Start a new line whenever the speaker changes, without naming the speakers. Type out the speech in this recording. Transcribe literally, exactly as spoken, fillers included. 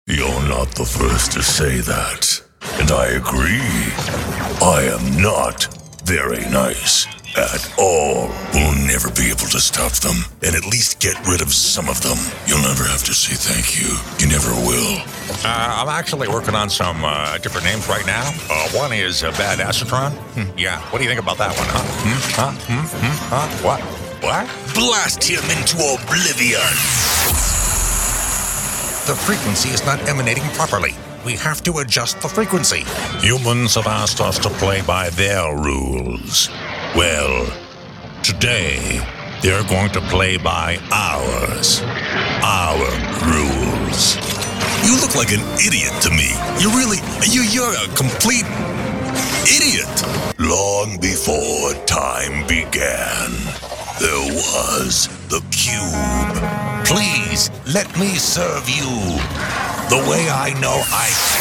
You're not the first to say that. And I agree. I am not very nice at all. We'll never be able to stop them, and at least get rid of some of them. You'll never have to say thank you. You never will.
Uh, I'm actually working on some uh, different names right now. Uh, one is uh, Badassatron. Hmm, yeah, what do you think about that one, huh? Hmm? Huh? Hmm? Hmm? Huh? What? What?
Blast him into oblivion!
The frequency is not emanating properly. We have to adjust the frequency. Humans have asked us to play by their rules. Well, today, they're going to play by ours. Our rules.
You look like an idiot to me. You really, you, you're a complete idiot. Long before time began, there was the cube.
Please, let me serve you the way I know I